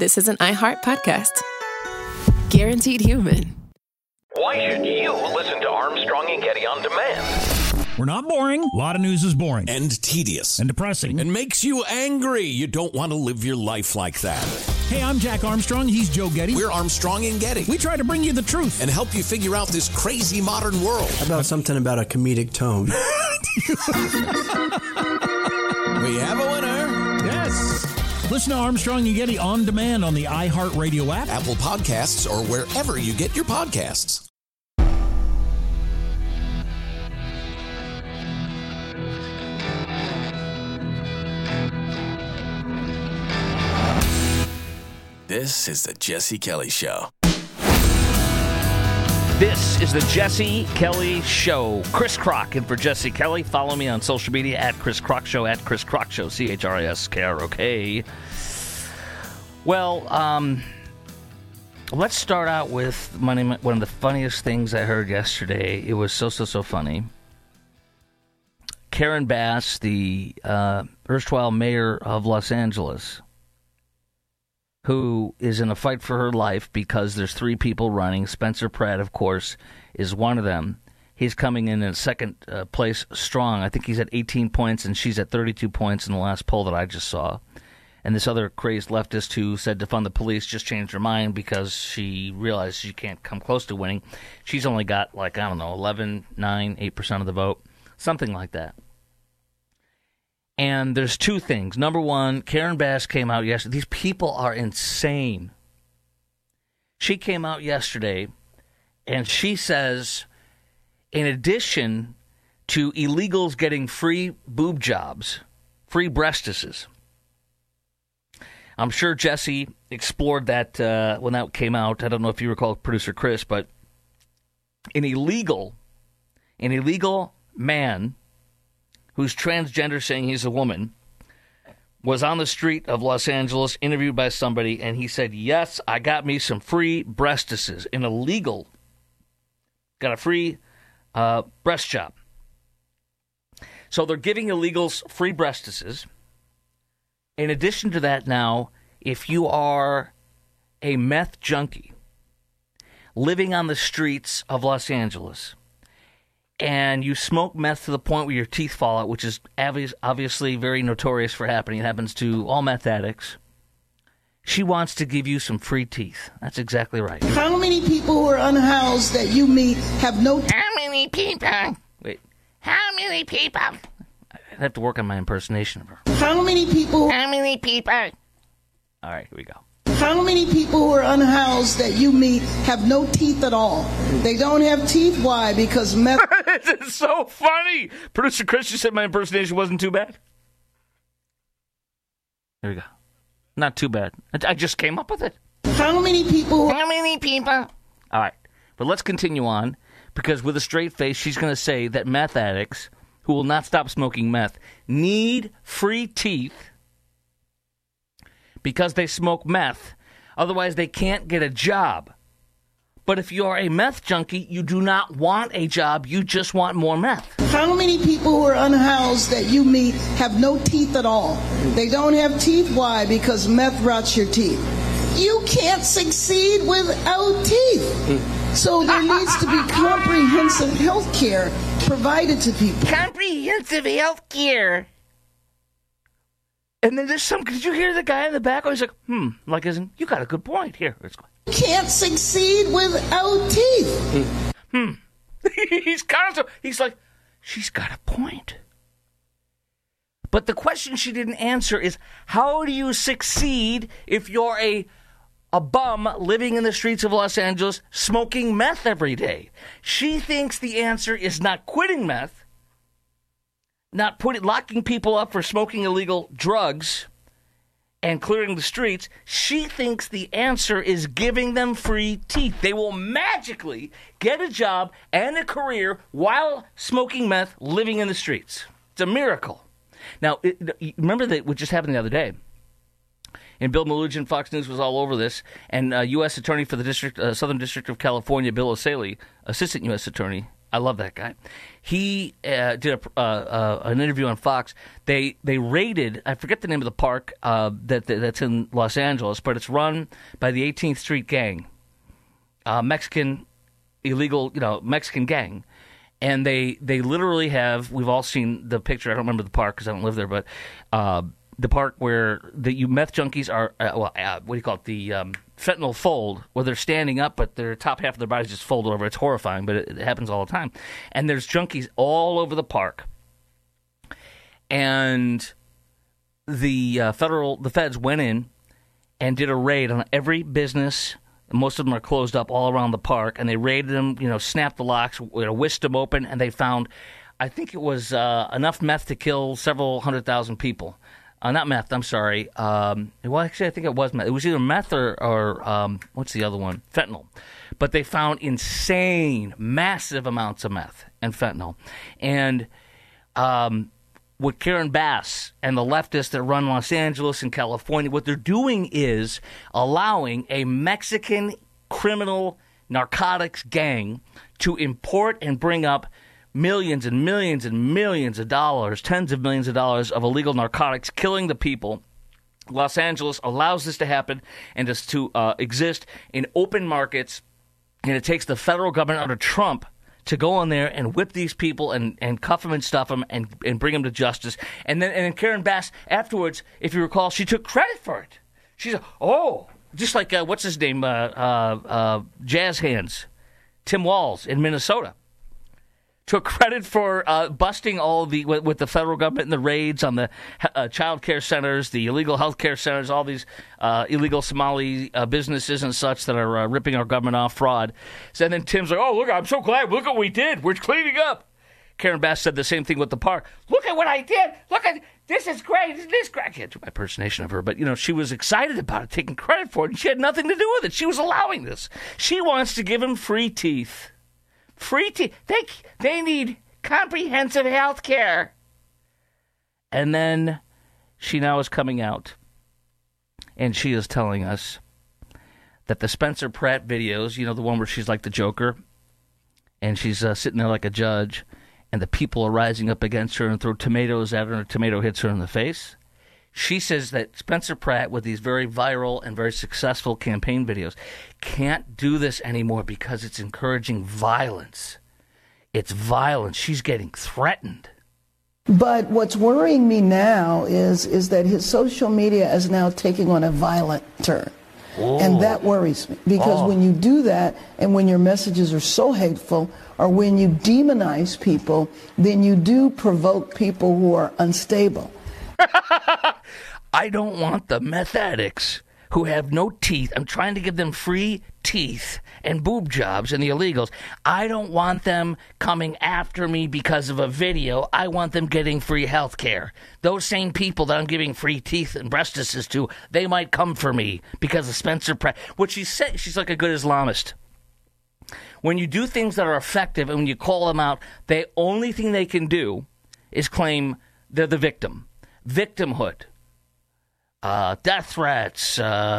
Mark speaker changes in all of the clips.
Speaker 1: this is an iHeart podcast. Guaranteed human.
Speaker 2: Why should you listen to Armstrong and Getty on demand?
Speaker 3: We're not boring. A lot of news is boring.
Speaker 4: And tedious.
Speaker 3: And depressing.
Speaker 4: And makes you angry. You don't want to live your life like that.
Speaker 3: Hey, I'm Jack Armstrong. He's Joe Getty.
Speaker 4: We're Armstrong and Getty.
Speaker 3: We try to bring you the truth.
Speaker 4: And help you figure out this crazy modern world.
Speaker 5: How about something about a comedic tone?
Speaker 4: We have a winner.
Speaker 3: Yes. Listen to Armstrong and Getty on demand on the iHeartRadio app,
Speaker 4: Apple Podcasts, or wherever you get your podcasts. This is the Jesse Kelly Show.
Speaker 6: This is the Jesse Kelly Show. Chris Crock in for Jesse Kelly. Follow me on social media at Chris Crock Show, at Chris Crock Show, CHRISKROK. Well, let's start out with one of the funniest things I heard yesterday. It was so funny. Karen Bass, the erstwhile mayor of Los Angeles, who is in a fight for her life because there's three people running. Spencer Pratt, of course, is one of them. He's coming in second place strong. I think he's at 18 points, and she's at 32 points in the last poll that I just saw. And this other crazed leftist who said defund the police just changed her mind because she realized she can't come close to winning. She's only got, 11, 9, 8% of the vote, something like that. And there's two things. Number one, Karen Bass came out yesterday. These people are insane. She came out yesterday, and she says, in addition to illegals getting free boob jobs, free breastises, I'm sure Jesse explored that when that came out. I don't know if you recall, producer Chris, but an illegal man who's transgender, saying he's a woman, was on the street of Los Angeles, interviewed by somebody, and he said, yes, I got me some free breastises. An illegal got a free breast job. So they're giving illegals free breastises. In addition to that now, if you are a meth junkie living on the streets of Los Angeles, and you smoke meth to the point where your teeth fall out, which is obviously very notorious for happening. It happens to all meth addicts. She wants to give you some free teeth. That's exactly right.
Speaker 7: How many people who are unhoused that you meet have no...
Speaker 6: How many people? Wait. How many people? I have to work on my impersonation of her.
Speaker 7: How many people...
Speaker 6: How many people? All right, here we go.
Speaker 7: How many people who are unhoused that you meet have no teeth at all? They don't have teeth. Why? Because meth...
Speaker 6: This is so funny. Producer Chris just said my impersonation wasn't too bad. There we go. Not too bad. I just came up with it.
Speaker 7: How many people...
Speaker 6: How many people? All right. But let's continue on, because with a straight face, she's going to say that meth addicts who will not stop smoking meth need free teeth because they smoke meth. Otherwise, they can't get a job. But if you are a meth junkie, you do not want a job. You just want more meth.
Speaker 7: How many people who are unhoused that you meet have no teeth at all? They don't have teeth. Why? Because meth rots your teeth. You can't succeed without teeth. So there needs to be comprehensive health care provided to people.
Speaker 6: Comprehensive health care. And then there's did you hear the guy in the back? He's like, you got a good point. Here, let's go.
Speaker 7: You can't succeed without teeth.
Speaker 6: He's like, she's got a point. But the question she didn't answer is, how do you succeed if you're a bum living in the streets of Los Angeles smoking meth every day? She thinks the answer is not quitting meth, not locking people up for smoking illegal drugs and clearing the streets. She thinks the answer is giving them free teeth. They will magically get a job and a career while smoking meth, living in the streets. It's a miracle. Now, remember what just happened the other day? And Bill Melugin, Fox News was all over this, and U.S. Attorney for the Southern District of California, Bill O'Saley, Assistant U.S. Attorney I love that guy. He did an interview on Fox. They raided, I forget the name of the park that's in Los Angeles, but it's run by the 18th Street Gang, Mexican gang. And they literally have, we've all seen the picture. I don't remember the park because I don't live there, but the park where the meth junkies are, what do you call it, the fentanyl fold, where they're standing up, but their top half of their body's just folded over. It's horrifying, but it happens all the time. And there's junkies all over the park. And the feds went in and did a raid on every business. Most of them are closed up all around the park, and they raided them, snapped the locks, whisked them open, and they found, I think it was enough meth to kill several 100,000 people. Not meth, I'm sorry. Well, actually, I think it was meth. It was either meth or what's the other one? Fentanyl. But they found insane, massive amounts of meth and fentanyl. And with Karen Bass and the leftists that run Los Angeles and California, what they're doing is allowing a Mexican criminal narcotics gang to import and bring up millions and millions and millions of dollars, tens of millions of dollars of illegal narcotics, killing the people. Los Angeles allows this to happen and just to exist in open markets, and it takes the federal government under Trump to go on there and whip these people and cuff them and stuff them and bring them to justice. And then Karen Bass, afterwards, if you recall, she took credit for it. She said, just like, what's his name, Jazz Hands, Tim Walz in Minnesota. Took credit for busting all with the federal government and the raids on the child care centers, the illegal health care centers, all these illegal Somali businesses and such that are ripping our government off, fraud. So then Tim's like, oh, look, I'm so glad. Look what we did. We're cleaning up. Karen Bass said the same thing with the park. Look at what I did. Look at this is great. Isn't this great? I can't do my impersonation of her, but, she was excited about it, taking credit for it, and she had nothing to do with it. She was allowing this. She wants to give him free teeth. Free teeth. They need comprehensive health care. And then she now is coming out, and she is telling us that the Spencer Pratt videos, the one where she's like the Joker, and she's sitting there like a judge, and the people are rising up against her and throw tomatoes at her, and a tomato hits her in the face. She says that Spencer Pratt, with these very viral and very successful campaign videos, can't do this anymore because it's encouraging violence. It's violence. She's getting threatened.
Speaker 7: But what's worrying me now is that his social media is now taking on a violent turn.
Speaker 6: Whoa.
Speaker 7: And that worries me, because when you do that and when your messages are so hateful, or when you demonize people, then you do provoke people who are unstable.
Speaker 6: I don't want the meth addicts who have no teeth. I'm trying to give them free teeth and boob jobs and the illegals. I don't want them coming after me because of a video. I want them getting free health care. Those same people that I'm giving free teeth and breastises to, they might come for me because of Spencer Pratt. What she said, she's like a good Islamist. When you do things that are effective and when you call them out, the only thing they can do is claim they're the victim. Victimhood, death threats,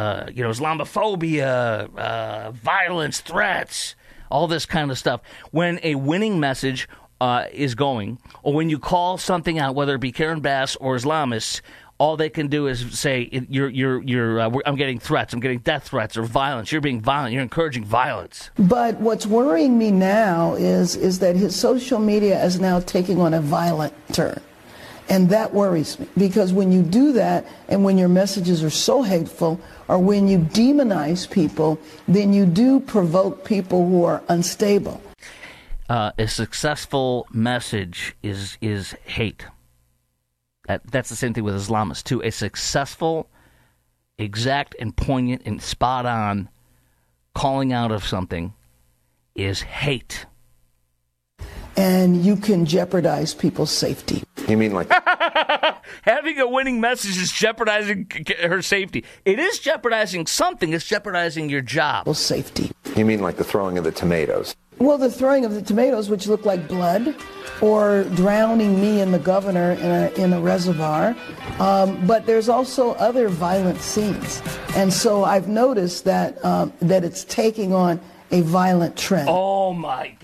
Speaker 6: Islamophobia, violence, threats, all this kind of stuff. When a winning message is going, or when you call something out, whether it be Karen Bass or Islamists, all they can do is say, I'm getting threats, I'm getting death threats or violence. You're being violent. You're encouraging violence.
Speaker 7: But what's worrying me now is that his social media is now taking on a violent turn. And that worries me, because when you do that and when your messages are so hateful, or when you demonize people, then you do provoke people who are unstable.
Speaker 6: A successful message is hate. That's the same thing with Islamists, too. A successful, exact, and poignant and spot-on calling out of something is hate.
Speaker 7: And you can jeopardize people's safety.
Speaker 8: You mean like...
Speaker 6: Having a winning message is jeopardizing her safety. It is jeopardizing something. It's jeopardizing your job.
Speaker 7: Safety.
Speaker 8: You mean like the throwing of the tomatoes?
Speaker 7: Well, the throwing of the tomatoes, which look like blood, or drowning me and the governor in a reservoir. But there's also other violent scenes. And so I've noticed that it's taking on a violent trend.
Speaker 6: Oh, my gosh.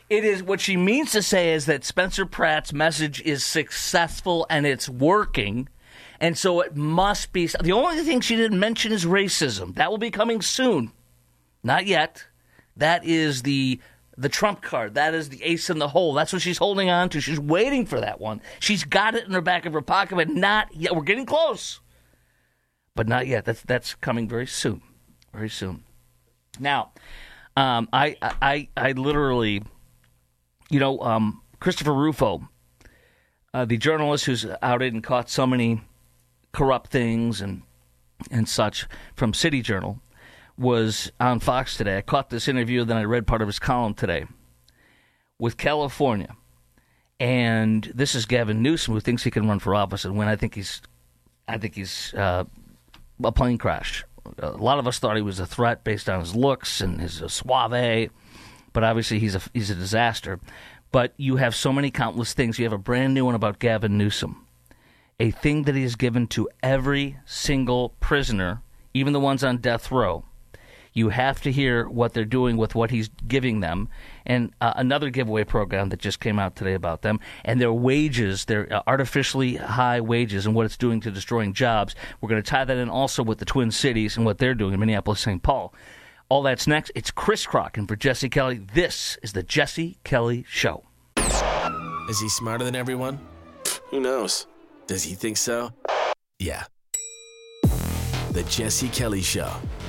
Speaker 6: It is what she means to say is that Spencer Pratt's message is successful and it's working, and so it must be. The only thing she didn't mention is racism. That will be coming soon. Not yet. That is the trump card. That is the ace in the hole. That's what she's holding on to. She's waiting for that one. She's got it in the back of her pocket, but not yet. We're getting close, but not yet. That's coming very soon. Very soon. Now, I literally. Christopher Rufo, the journalist who's outed and caught so many corrupt things and such from City Journal, was on Fox today. I caught this interview, then I read part of his column today with California. And this is Gavin Newsom, who thinks he can run for office and win. I think he's a plane crash. A lot of us thought he was a threat based on his looks and his suave. But obviously he's a disaster. But you have so many countless things. You have a brand new one about Gavin Newsom, a thing that he has given to every single prisoner, even the ones on death row. You have to hear what they're doing with what he's giving them. And another giveaway program that just came out today about them. And their wages, their artificially high wages and what it's doing to destroying jobs. We're going to tie that in also with the Twin Cities and what they're doing in Minneapolis, St. Paul. All that's next. It's Chris Crocker for Jesse Kelly. This is the Jesse Kelly Show.
Speaker 9: Is he smarter than everyone? Who knows? Does he think so? Yeah. The Jesse Kelly Show.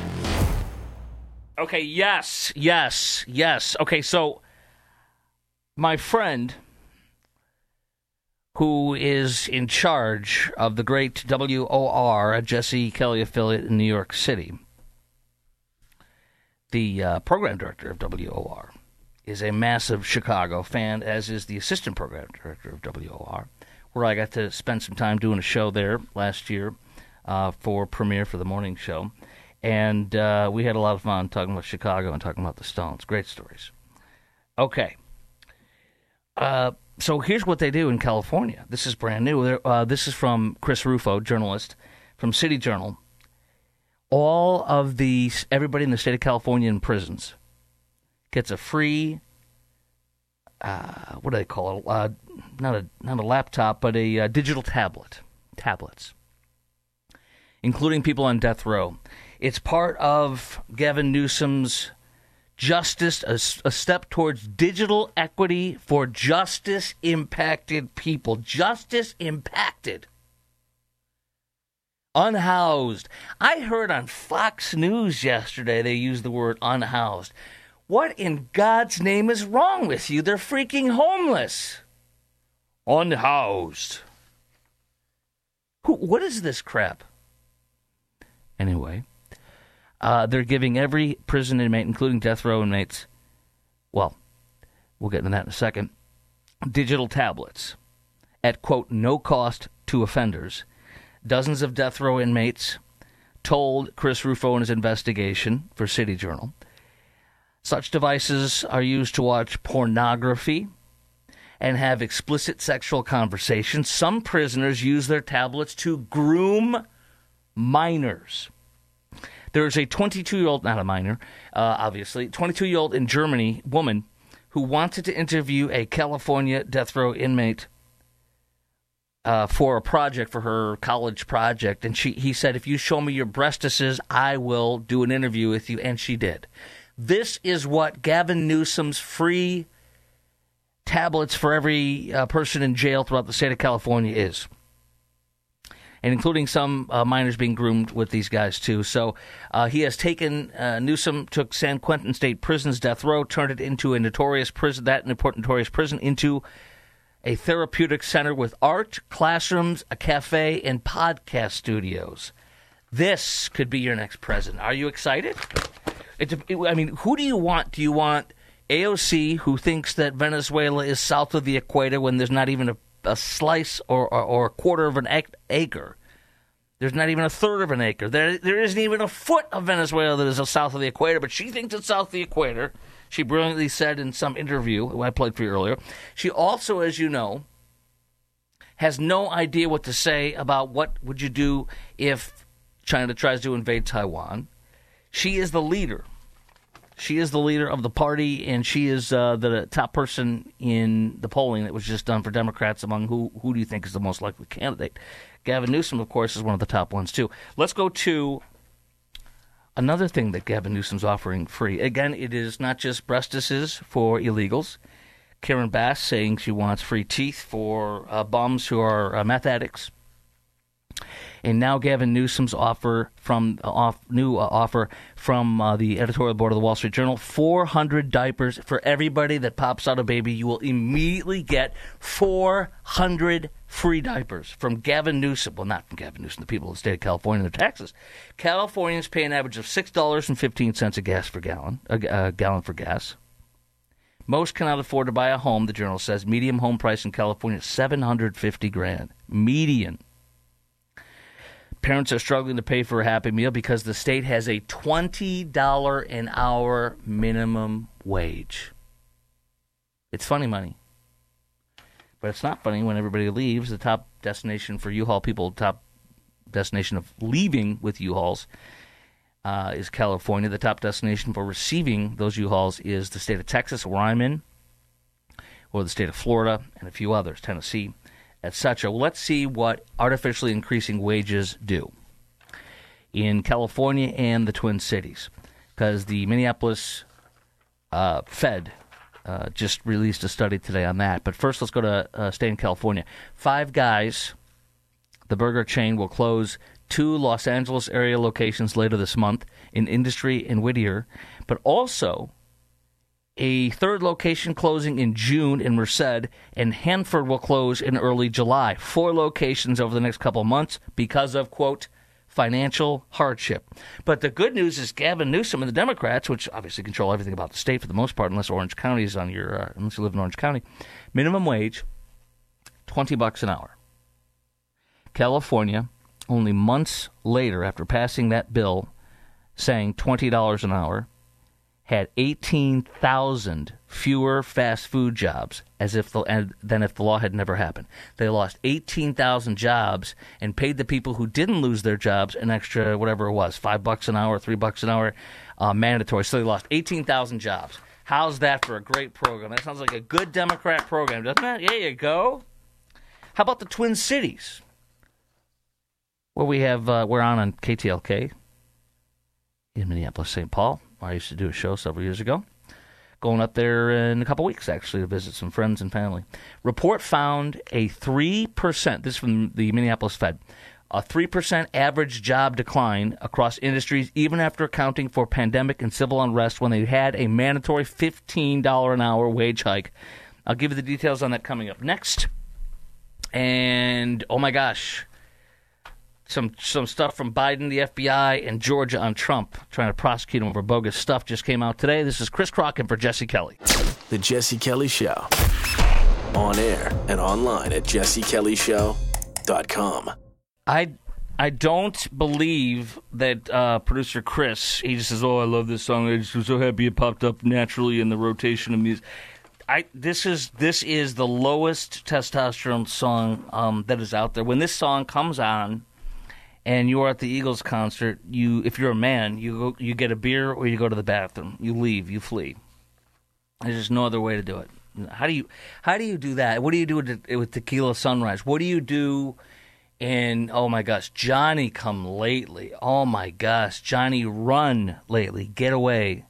Speaker 6: Okay, yes. Okay, so my friend who is in charge of the great WOR, a Jesse Kelly affiliate in New York City, the program director of WOR, is a massive Chicago fan, as is the assistant program director of WOR, where I got to spend some time doing a show there last year for premiere for the morning show. And we had a lot of fun talking about Chicago and talking about the Stones. Great stories. Okay. So here's what they do in California. This is brand new. This is from Chris Rufo, journalist from City Journal. Everybody in the state of California in prisons gets a free, what do they call it? Not a laptop, but a digital tablets, including people on death row. It's part of Gavin Newsom's justice, a step towards digital equity for justice-impacted people. Justice-impacted. Unhoused. I heard on Fox News yesterday they used the word unhoused. What in God's name is wrong with you? They're freaking homeless. Unhoused. What is this crap? Anyway, they're giving every prison inmate, including death row inmates, well, we'll get into that in a second, digital tablets at, quote, no cost to offenders. Dozens of death row inmates told Chris Rufo in his investigation for City Journal. Such devices are used to watch pornography and have explicit sexual conversations. Some prisoners use their tablets to groom minors. There's a 22-year-old, not a minor, obviously, 22-year-old in Germany woman who wanted to interview a California death row inmate for a project, for her college project. And he said, if you show me your breastises, I will do an interview with you. And she did. This is what Gavin Newsom's free tablets for every person in jail throughout the state of California is. And including some minors being groomed with these guys, too. So he has taken, Newsom took San Quentin State Prison's death row, turned it into a notorious prison, into a therapeutic center with art, classrooms, a cafe, and podcast studios. This could be your next president. Are you excited? Who do you want? Do you want AOC, who thinks that Venezuela is south of the equator when there's not even a slice or a quarter of an acre? There's not even a third of an acre. There isn't even a foot of Venezuela that is south of the equator, but she thinks it's south of the equator. She brilliantly said in some interview I played for you earlier. She also, as you know, has no idea what to say about what would you do if China tries to invade Taiwan. She is the leader She is the leader of the party, and she is the top person in the polling that was just done for Democrats among who do you think is the most likely candidate. Gavin Newsom, of course, is one of the top ones, too. Let's go to another thing that Gavin Newsom's offering free. Again, it is not just breastises for illegals. Karen Bass saying she wants free teeth for bums who are meth addicts. And now Gavin Newsom's offer from the editorial board of the Wall Street Journal, 400 diapers for everybody that pops out a baby. You will immediately get 400 free diapers from Gavin Newsom. Well, not from Gavin Newsom, the people of the state of California and their taxes. Californians pay an average of $6.15 a gallon for gas. Most cannot afford to buy a home, the Journal says. Median home price in California is $750,000. Median. Parents are struggling to pay for a Happy Meal because the state has a $20 an hour minimum wage. It's funny money. But it's not funny when everybody leaves. The top destination for U-Haul people, top destination of leaving with U-Hauls is California. The top destination for receiving those U-Hauls is the state of Texas, where I'm in, or the state of Florida, and a few others, Tennessee, etc. Well, let's see what artificially increasing wages do in California and the Twin Cities, because the Minneapolis Fed just released a study today on that. But first, let's go to stay in California. Five Guys, the burger chain, will close 2 Los Angeles area locations later this month in Industry and Whittier, but also a third location closing in June in Merced, and Hanford will close in early July. 4 locations over the next couple of months because of, quote, financial hardship. But the good news is Gavin Newsom and the Democrats, which obviously control everything about the state for the most part, unless Orange County is on your, unless you live in Orange County, minimum wage, $20 an hour. California, only months later after passing that bill saying $20 an hour, had 18,000 fewer fast food jobs than if the law had never happened. They lost 18,000 jobs and paid the people who didn't lose their jobs an extra, whatever it was, $5 an hour, $3 an hour, mandatory. So they lost 18,000 jobs. How's that for a great program? That sounds like a good Democrat program, doesn't it? There you go. How about the Twin Cities? Well, we're on KTLK in Minneapolis, St. Paul. I used to do a show several years ago. Going up there in a couple weeks, actually, to visit some friends and family. Report found a 3%, this is from the Minneapolis Fed, a 3% average job decline across industries, even after accounting for pandemic and civil unrest when they had a mandatory $15 an hour wage hike. I'll give you the details on that coming up next. And, oh my gosh, some stuff from Biden, the FBI, and Georgia on Trump trying to prosecute him over bogus stuff just came out today. This is Chris Crocken for Jesse Kelly.
Speaker 9: The Jesse Kelly Show. On air and online at jessekellyshow.com.
Speaker 6: I don't believe that producer Chris, he just says, oh, I love this song. I just was so happy it popped up naturally in the rotation of music. This is the lowest testosterone song that is out there. When this song comes on, and you are at the Eagles concert, if you're a man, you get a beer or you go to the bathroom. You leave, you flee. There's just no other way to do it. How do you do that? What do you do with Tequila Sunrise? What do you do in, oh my gosh, Johnny Come Lately? Oh my gosh, Johnny Run Lately. Get Away.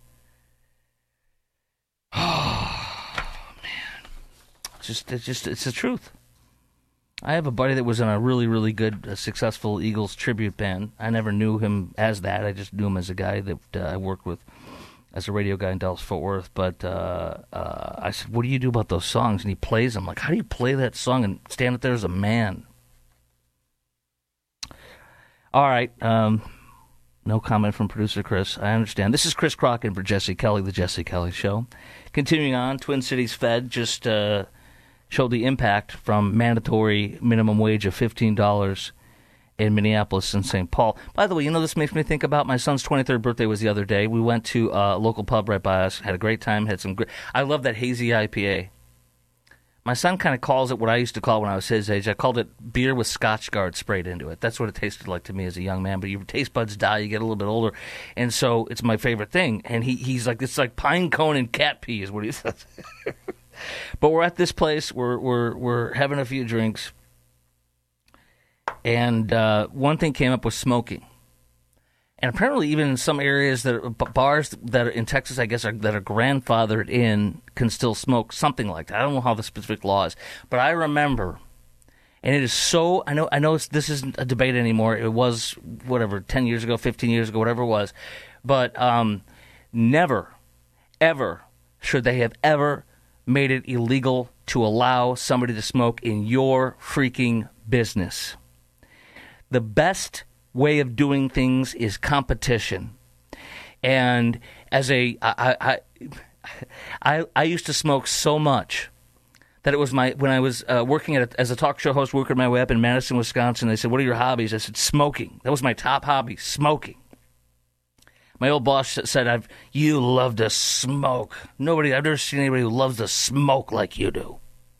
Speaker 6: Oh man, it's the truth. I have a buddy that was in a really, really good, successful Eagles tribute band. I never knew him as that. I just knew him as a guy that I worked with as a radio guy in Dallas-Fort Worth. But I said, what do you do about those songs? And he plays them. I'm like, how do you play that song and stand up there as a man? All right. No comment from producer Chris. I understand. This is Chris Crocken for Jesse Kelly, The Jesse Kelly Show. Continuing on, Twin Cities Fed just showed the impact from mandatory minimum wage of $15 in Minneapolis and St. Paul. By the way, this makes me think about my son's 23rd birthday was the other day. We went to a local pub right by us, had a great time, had some great... I love that hazy IPA My son kind of calls it what I used to call when I was his age. I called it beer with Scotch Guard sprayed into it. That's what it tasted like to me as a young man. But your taste buds die, you get a little bit older. And so it's my favorite thing. And he's like, it's like pine cone and cat pee is what he says. But we're at this place. We're having a few drinks. And one thing came up was smoking. And apparently, even in some areas, bars that are in Texas, I guess, that are grandfathered in, can still smoke something like that. I don't know how the specific law is, but I remember, and it is so. I know this isn't a debate anymore. It was 10 years ago, 15 years ago, whatever it was, but never, ever should they have ever made it illegal to allow somebody to smoke in your freaking business. The best way of doing things is competition. And as I used to smoke so much that it was when I was working as a talk show host, working my way up in Madison, Wisconsin. They said, "What are your hobbies?" I said, "Smoking." That was my top hobby, smoking. My old boss said, "You love to smoke. I've never seen anybody who loves to smoke like you do."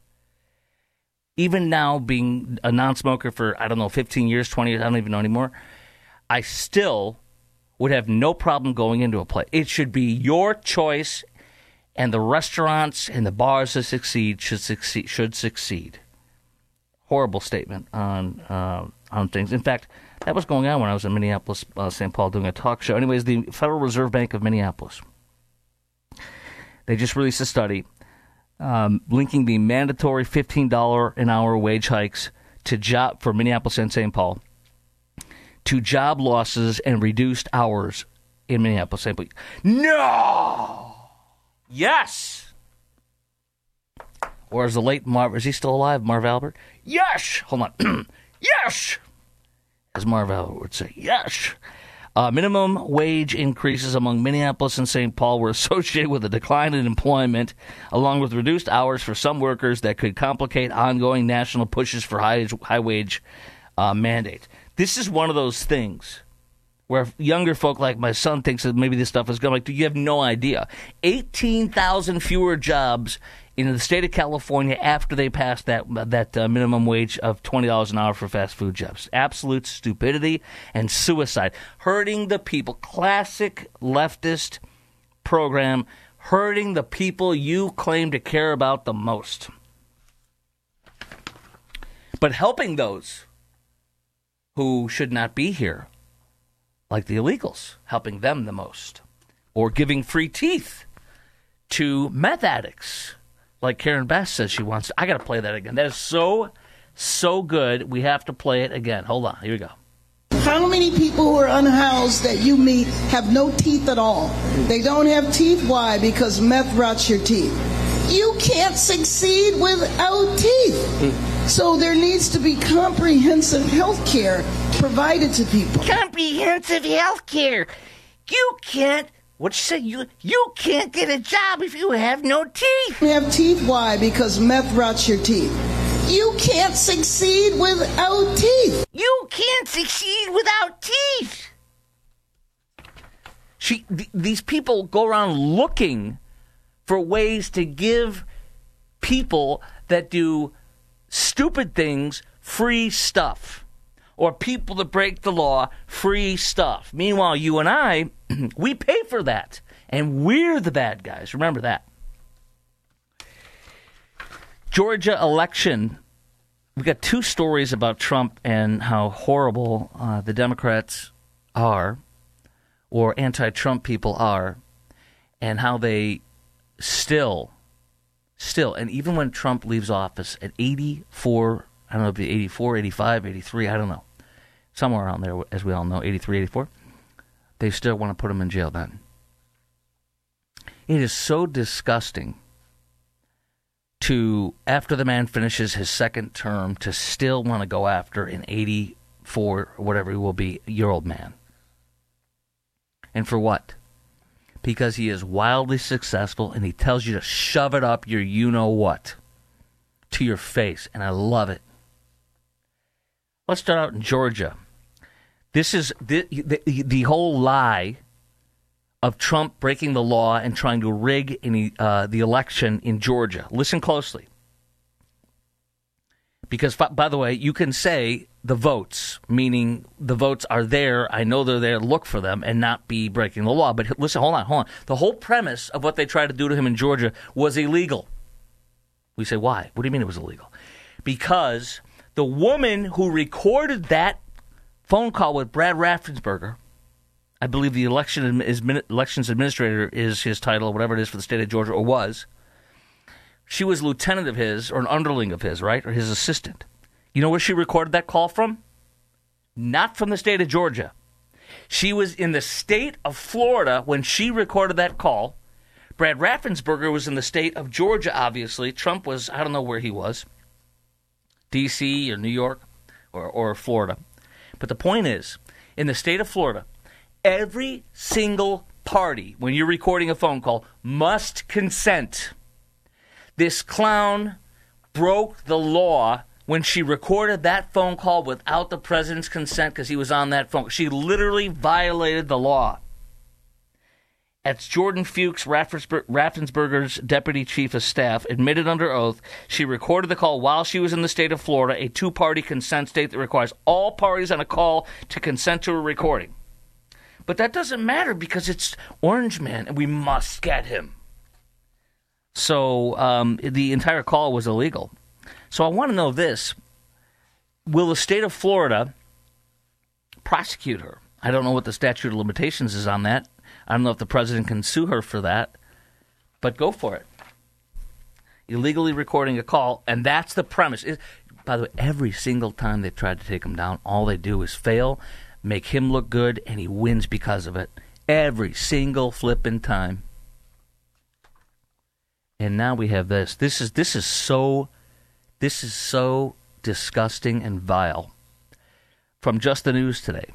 Speaker 6: Even now, being a non-smoker for, 15 years, 20 years, I don't even know anymore, I still would have no problem going into a place. It should be your choice, and the restaurants and the bars that succeed should succeed. Horrible statement on things. In fact, that was going on when I was in Minneapolis, St. Paul, doing a talk show. Anyways, the Federal Reserve Bank of Minneapolis, they just released a study linking the mandatory $15 an hour wage hikes for Minneapolis and St. Paul to job losses and reduced hours in Minneapolis, St. Paul. No! Yes! Or as the late Marv, is he still alive, Marv Albert? Yes! Hold on. Yes! As Marv Albert would say, yes! Minimum wage increases among Minneapolis and St. Paul were associated with a decline in employment, along with reduced hours for some workers that could complicate ongoing national pushes for high wage mandate. This is one of those things where younger folk like my son thinks that maybe this stuff is going. Like, you have no idea. 18,000 fewer jobs in the state of California after they passed that minimum wage of $20 an hour for fast food jobs. Absolute stupidity and suicide. Hurting the people. Classic leftist program. Hurting the people you claim to care about the most. But helping those who should not be here, like the illegals, helping them the most. Or giving free teeth to meth addicts, like Karen Bass says she wants to. I got to play that again. That is so good. We have to play it again. Hold on. Here we go.
Speaker 7: How many people who are unhoused that you meet have no teeth at all? They don't have teeth. Why? Because meth rots your teeth. You can't succeed without teeth. So there needs to be comprehensive health care provided to people.
Speaker 6: Comprehensive health care. You can't. What you say? You can't get a job if you have no teeth.
Speaker 7: You have teeth. Why? Because meth rots your teeth. You can't succeed without teeth.
Speaker 6: You can't succeed without teeth. These people go around looking for ways to give people that do stupid things free stuff, or people that break the law free stuff. Meanwhile, you and I, we pay for that, and we're the bad guys. Remember that. Georgia election. We've got two stories about Trump and how horrible the Democrats are, or anti-Trump people are, and how they still, and even when Trump leaves office at 84, I don't know if it's 84, 85, 83, I don't know, somewhere around there, as we all know, 83, 84, they still want to put him in jail then. It is so disgusting to, after the man finishes his second term, to still want to go after an 84, or whatever he will be, year old man. And for what? Because he is wildly successful and he tells you to shove it up your you-know-what to your face. And I love it. Let's start out in Georgia. This is the whole lie of Trump breaking the law and trying to rig the election in Georgia. Listen closely. Because, by the way, you can say the votes, meaning the votes are there, I know they're there, look for them, and not be breaking the law. But listen, hold on. The whole premise of what they tried to do to him in Georgia was illegal. We say, why? What do you mean it was illegal? Because the woman who recorded that phone call with Brad Raffensperger, I believe the elections administrator is his title, or whatever it is for the state of Georgia, or was. She was a lieutenant of his, or an underling of his, right? Or his assistant. You know where she recorded that call from? Not from the state of Georgia. She was in the state of Florida when she recorded that call. Brad Raffensperger was in the state of Georgia, obviously. Trump was, I don't know where he was, D.C. or New York or Florida. But the point is, in the state of Florida, every single party, when you're recording a phone call, must consent. This clown broke the law when she recorded that phone call without the president's consent because he was on that phone. She literally violated the law. As Jordan Fuchs, Raffensperger's deputy chief of staff, admitted under oath, she recorded the call while she was in the state of Florida, a two-party consent state that requires all parties on a call to consent to a recording. But that doesn't matter because it's Orange Man, and we must get him. So the entire call was illegal. So I want to know this. Will the state of Florida prosecute her? I don't know what the statute of limitations is on that. I don't know if the president can sue her for that. But go for it. Illegally recording a call, and that's the premise. By the way, every single time they've tried to take him down, all they do is fail, make him look good, and he wins because of it. Every single flipping time. And now we have this. This is so disgusting and vile. From Just the News today.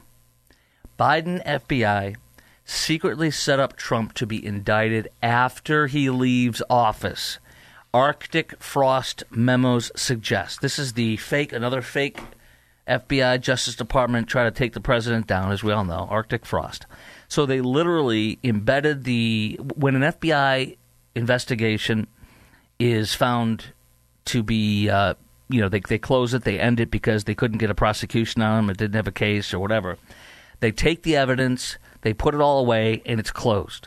Speaker 6: Biden FBI secretly set up Trump to be indicted after he leaves office. Arctic Frost memos suggest. This is another fake FBI Justice Department try to take the president down, as we all know. Arctic Frost. So they literally embedded when an FBI investigation is found to be, they close it, they end it because they couldn't get a prosecution on him, it didn't have a case or whatever. They take the evidence, they put it all away, and it's closed.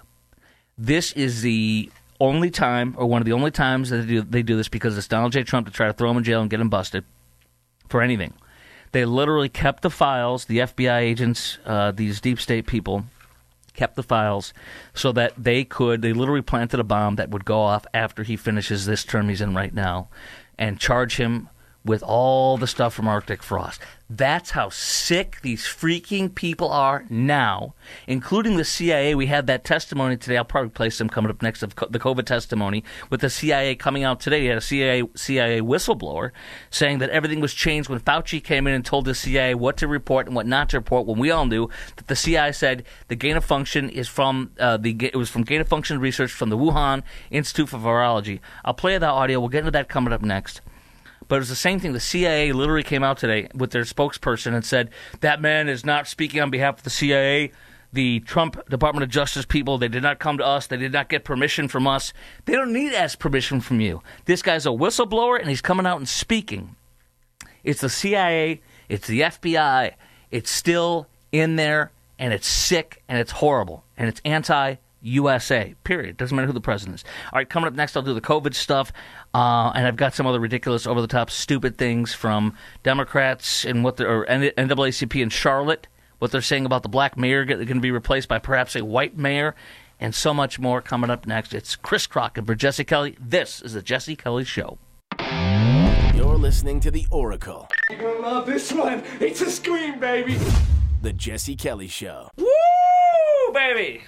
Speaker 6: This is the only time, or one of the only times that they do this because it's Donald J. Trump to try to throw him in jail and get him busted for anything. They literally kept the files, the FBI agents, these deep state people, kept the files so that they literally planted a bomb that would go off after he finishes this term he's in right now and charge him with all the stuff from Arctic Frost. That's how sick these freaking people are now, including the CIA. We had that testimony today. I'll probably play some coming up next of the COVID testimony with the CIA coming out today. You had a CIA whistleblower saying that everything was changed when Fauci came in and told the CIA what to report and what not to report, when we all knew that the CIA said the gain of function is from it was from gain of function research from the Wuhan Institute for Virology. I'll play that audio. We'll get into that coming up next. But it was the same thing. The CIA literally came out today with their spokesperson and said, that man is not speaking on behalf of the CIA. The Trump Department of Justice people, they did not come to us. They did not get permission from us. They don't need to ask permission from you. This guy's a whistleblower, and he's coming out and speaking. It's the CIA. It's the FBI. It's still in there, and it's sick, and it's horrible, and it's anti-USA, period. Doesn't matter who the president is. All right, coming up next, I'll do the COVID stuff. And I've got some other ridiculous, over-the-top, stupid things from Democrats and or NAACP in Charlotte, what they're saying about the black mayor going to be replaced by perhaps a white mayor, and so much more coming up next. It's Chris Crock and for Jesse Kelly. This is the Jesse Kelly Show.
Speaker 9: You're listening to The Oracle.
Speaker 10: You're going to love this one. It's a scream, baby.
Speaker 9: The Jesse Kelly Show.
Speaker 6: Woo, baby.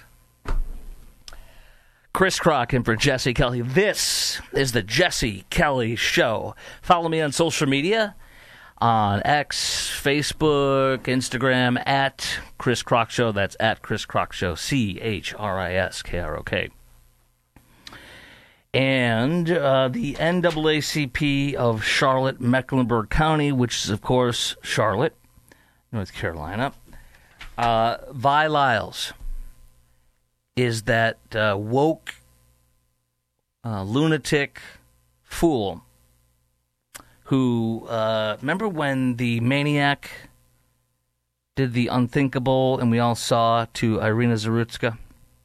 Speaker 6: Chris Crock and for Jesse Kelly. This is the Jesse Kelly Show. Follow me on social media, on X, Facebook, Instagram, at Chris Crock Show. That's at Chris Crock Show, ChrisKrok. And the NAACP of Charlotte, Mecklenburg County, which is, of course, Charlotte, North Carolina. Vi Lyles is that woke lunatic fool who, remember when the maniac did the unthinkable and we all saw to Irina Zarutska?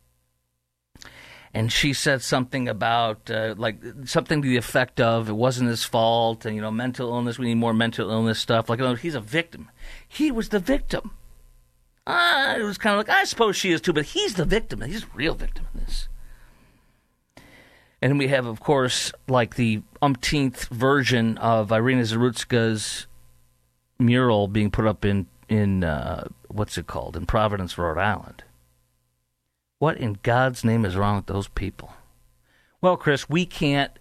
Speaker 6: And she said something about, something to the effect of, it wasn't his fault, and, mental illness, we need more mental illness stuff. Like, he's a victim. He was the victim. It was kind of like, I suppose she is too, but he's the victim. He's the real victim in this. And we have, of course, like the umpteenth version of Irina Zarutska's mural being put up in what's it called, in Providence, Rhode Island. What in God's name is wrong with those people? Well, Chris, we can't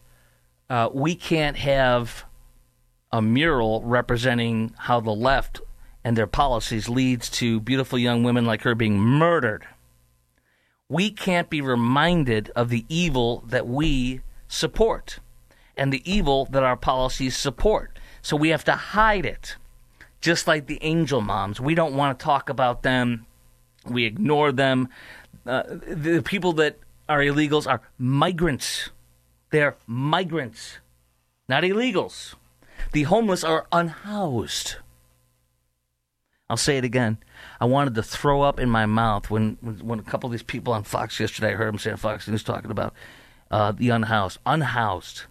Speaker 6: have a mural representing how the left and their policies leads to beautiful young women like her being murdered. We can't be reminded of the evil that we support and the evil that our policies support. So we have to hide it, just like the angel moms. We don't want to talk about them. We ignore them. The people that are illegals are migrants. They're migrants, not illegals. The homeless are unhoused. I'll say it again. I wanted to throw up in my mouth when a couple of these people on Fox yesterday, I heard them say on Fox News talking about the unhoused. Unhoused.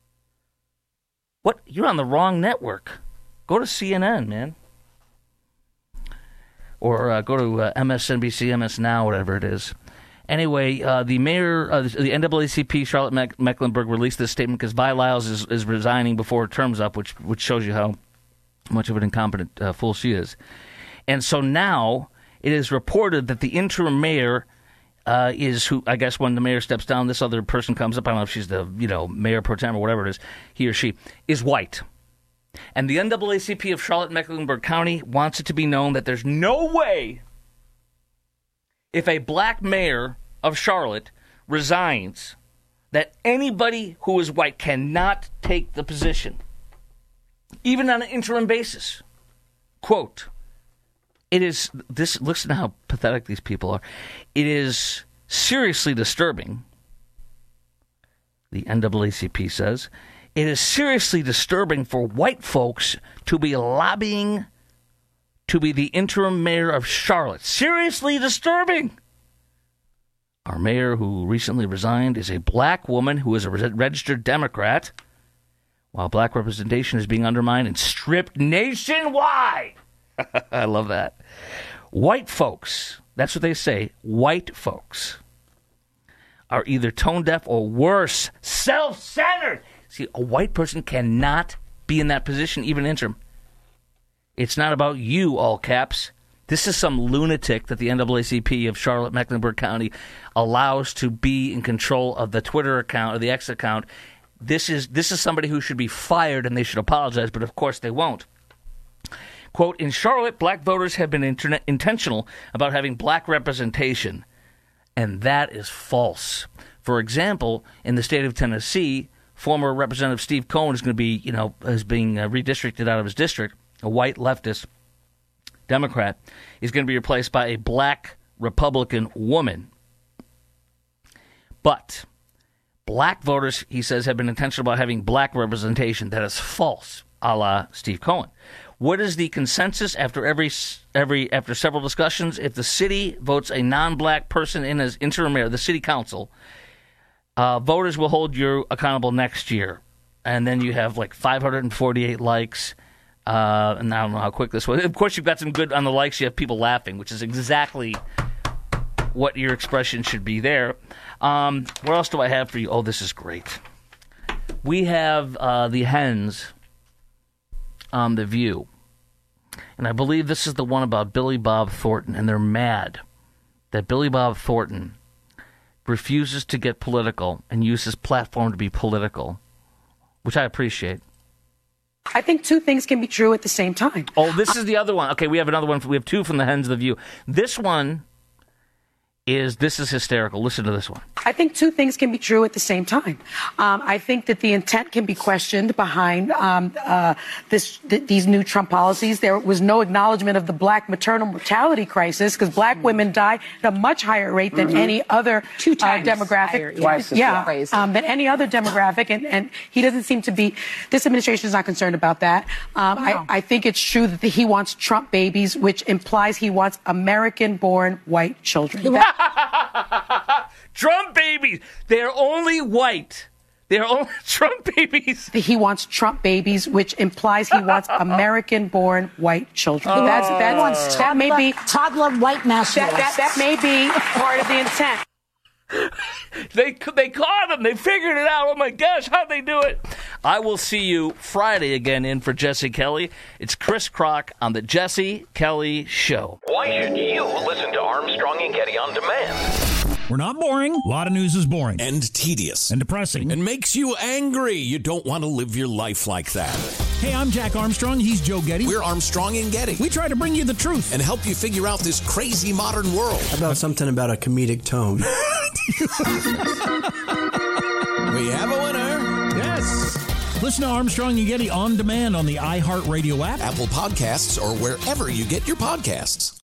Speaker 6: What? You're on the wrong network. Go to CNN, man. Or go to MSNBC, MS Now, whatever it is. Anyway, the mayor of the NAACP, Charlotte Mecklenburg, released this statement because Vi Lyles is resigning before her term's up, which shows you how much of an incompetent fool she is. And so now it is reported that the interim mayor is who, I guess when the mayor steps down, this other person comes up. I don't know if she's the mayor pro tem or whatever it is, he or she, is white. And the NAACP of Charlotte Mecklenburg County wants it to be known that there's no way, if a black mayor of Charlotte resigns, that anybody who is white cannot take the position, even on an interim basis. Quote, listen to how pathetic these people are. It is seriously disturbing, the NAACP says, it is seriously disturbing for white folks to be lobbying to be the interim mayor of Charlotte. Seriously disturbing. Our mayor, who recently resigned, is a black woman who is a registered Democrat, while black representation is being undermined and stripped nationwide. I love that. White folks, that's what they say, white folks are either tone deaf or worse, self-centered. See, a white person cannot be in that position, even interim. It's not about you, all caps. This is some lunatic that the NAACP of Charlotte Mecklenburg County allows to be in control of the Twitter account or the X account. This is somebody who should be fired, and they should apologize, but of course they won't. Quote, in Charlotte, black voters have been intentional about having black representation, and that is false. For example, in the state of Tennessee, former Representative Steve Cohen is going to be, is being redistricted out of his district. A white leftist Democrat is going to be replaced by a black Republican woman. But black voters, he says, have been intentional about having black representation. That is false, a la Steve Cohen. What is the consensus after after several discussions? If the city votes a non-black person in as interim mayor, the city council, voters will hold you accountable next year. And then you have like 548 likes. And I don't know how quick this was. Of course, you've got some good on the likes. You have people laughing, which is exactly what your expression should be there. What else do I have for you? Oh, this is great. We have the hens on The View. And I believe this is the one about Billy Bob Thornton. And they're mad that Billy Bob Thornton refuses to get political and use his platform to be political, which I appreciate.
Speaker 11: I think two things can be true at the same time.
Speaker 6: Oh, this is the other one. Okay, we have another one. We have two from the hens of The View. This one this is hysterical. Listen to this one.
Speaker 11: I think two things can be true at the same time. I think that the intent can be questioned behind these new Trump policies. There was no acknowledgement of the black maternal mortality crisis because black women die at a much higher rate than any other demographic. Than any other demographic. And he doesn't seem to be, this administration is not concerned about that. I think it's true that he wants Trump babies, which implies he wants American-born white children.
Speaker 6: Trump babies. They're only white. They're only Trump babies.
Speaker 11: He wants Trump babies, which implies he wants American-born white children. That may be
Speaker 12: toddler white nationalists.
Speaker 11: That may be part of the intent.
Speaker 6: They caught him. They figured it out. Oh, my gosh, how'd they do it? I will see you Friday again in for Jesse Kelly. It's Chris Kroc on the Jesse Kelly Show.
Speaker 2: Why should you listen to Armstrong and Getty on demand?
Speaker 3: We're not boring. A lot of news is boring.
Speaker 4: And tedious.
Speaker 3: And depressing.
Speaker 4: And makes you angry. You don't want to live your life like that.
Speaker 3: Hey, I'm Jack Armstrong. He's Joe Getty.
Speaker 4: We're Armstrong and Getty.
Speaker 3: We try to bring you the truth.
Speaker 4: And help you figure out this crazy modern world.
Speaker 5: How about something about a comedic tone?
Speaker 4: We have a winner.
Speaker 3: Yes. Listen to Armstrong and Getty on demand on the iHeartRadio app,
Speaker 4: Apple Podcasts, or wherever you get your podcasts.